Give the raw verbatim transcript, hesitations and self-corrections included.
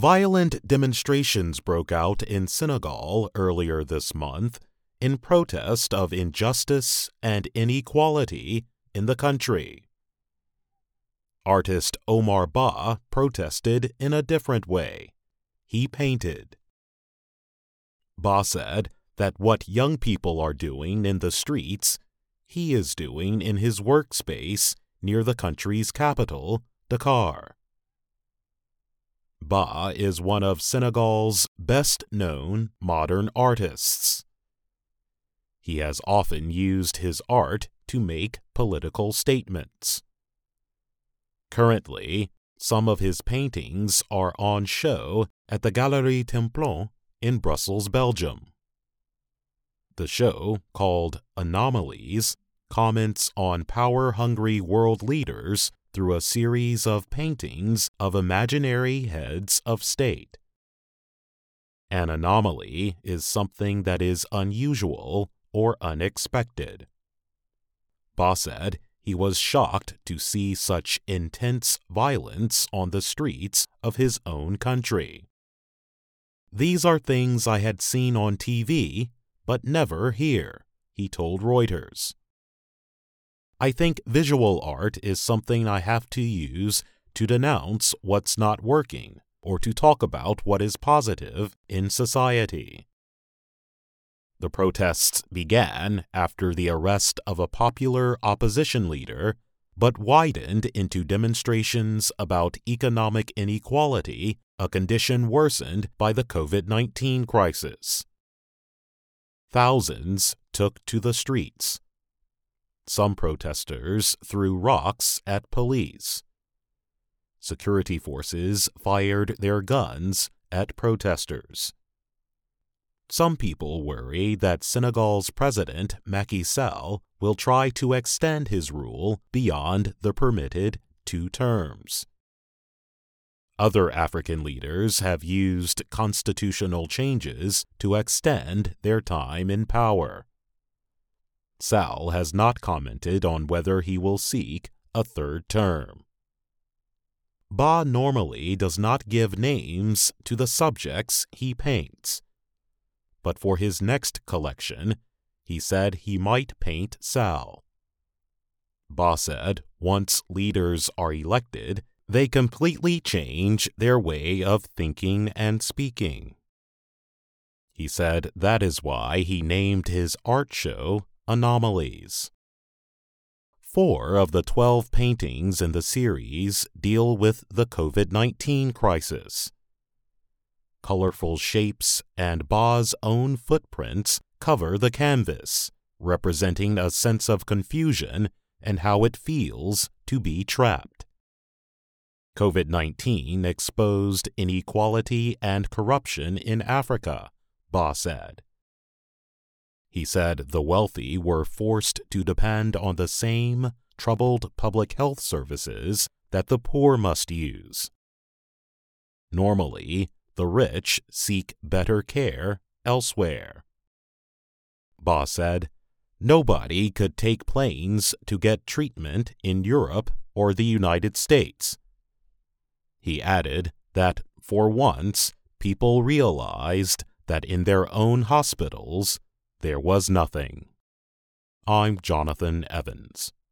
Violent demonstrations broke out in Senegal earlier this month in protest of injustice and inequality in the country. Artist Omar Ba protested in a different way. He painted. Ba said that what young people are doing in the streets, he is doing in his workspace near the country's capital, Dakar. Ba is one of Senegal's best-known modern artists. He has often used his art to make political statements. Currently, some of his paintings are on show at the Galerie Templon in Brussels, Belgium. The show, called Anomalies, comments on power-hungry world leaders through a series of paintings of imaginary heads of state. An anomaly is something that is unusual or unexpected. Ba said he was shocked to see such intense violence on the streets of his own country. These are things I had seen on T V, but never here, he told Reuters. I think visual art is something I have to use to denounce what's not working or to talk about what is positive in society. The protests began after the arrest of a popular opposition leader, but widened into demonstrations about economic inequality, a condition worsened by the COVID nineteen crisis. Thousands took to the streets. Some protesters threw rocks at police. Security forces fired their guns at protesters. Some people worry that Senegal's president, Macky Sall, will try to extend his rule beyond the permitted two terms. Other African leaders have used constitutional changes to extend their time in power. Sall has not commented on whether he will seek a third term. Ba normally does not give names to the subjects he paints, but for his next collection, he said he might paint Sall. Ba said once leaders are elected, they completely change their way of thinking and speaking. He said that is why he named his art show Anomalies. Four of the twelve paintings in the series deal with the COVID nineteen crisis. Colorful shapes and Ba's own footprints cover the canvas, representing a sense of confusion and how it feels to be trapped. COVID nineteen exposed inequality and corruption in Africa, Ba said. He said the wealthy were forced to depend on the same troubled public health services that the poor must use. Normally, the rich seek better care elsewhere. Ba said, nobody could take planes to get treatment in Europe or the United States. He added that, for once, people realized that in their own hospitals there was nothing. I'm Jonathan Evans.